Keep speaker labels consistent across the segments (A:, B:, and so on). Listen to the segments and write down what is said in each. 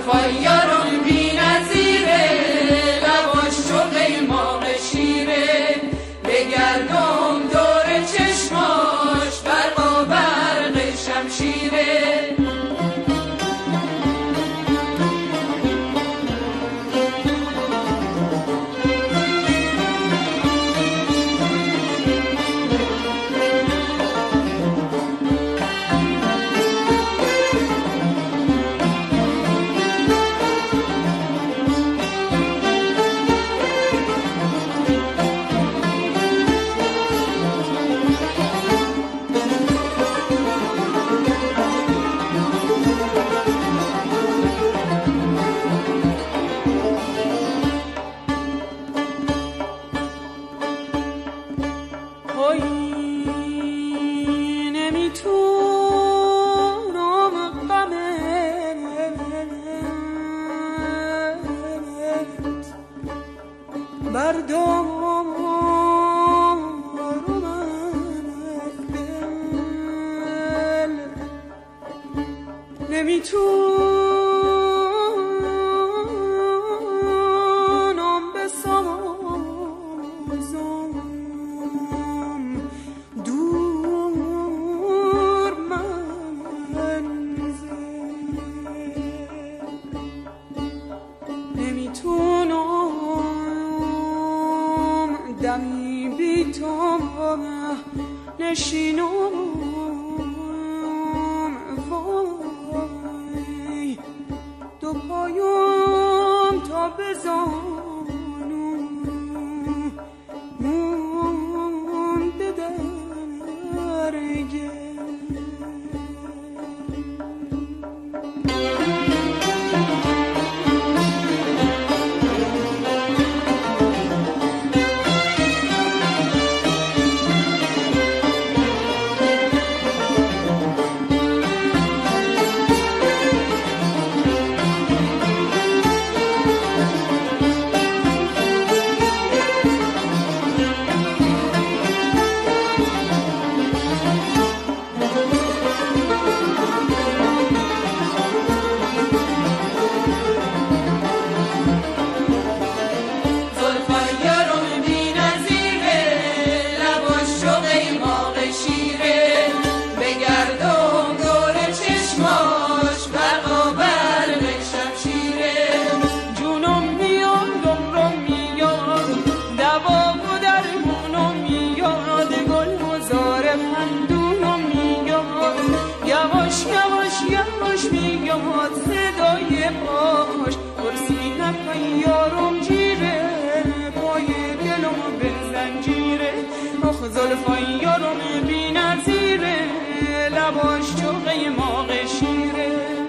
A: زلفای یارم بی نظیره، لباش چو قیماق شیره، بگردم دور چشماش برق و برق شمشیره.
B: نمیتونم بسازم دور منزل، نمیتونم دمی بی تو نشینم، دو پایم تا بزانم مونده در گل. صدای پاش کرسی نپای یارم جیره، پای دلم به زنجیره. آخ زلفای یارم بی نظیره، لباش چو قیماق شیره.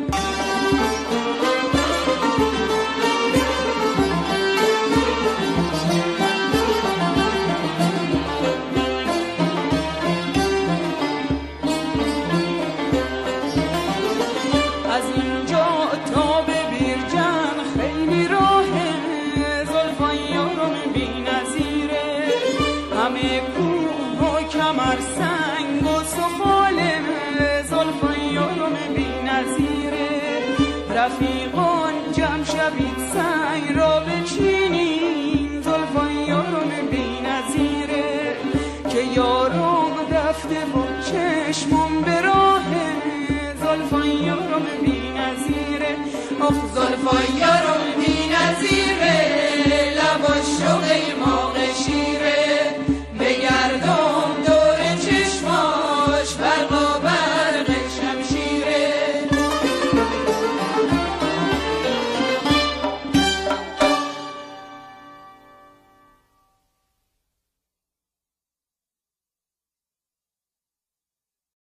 B: رفیقان جمع شوید سنگ را بچینیم، زلفان یارم بی نظیره که یارم رفته با چشمم به راه، زلفان یارم بی نظیره. آخ زلفان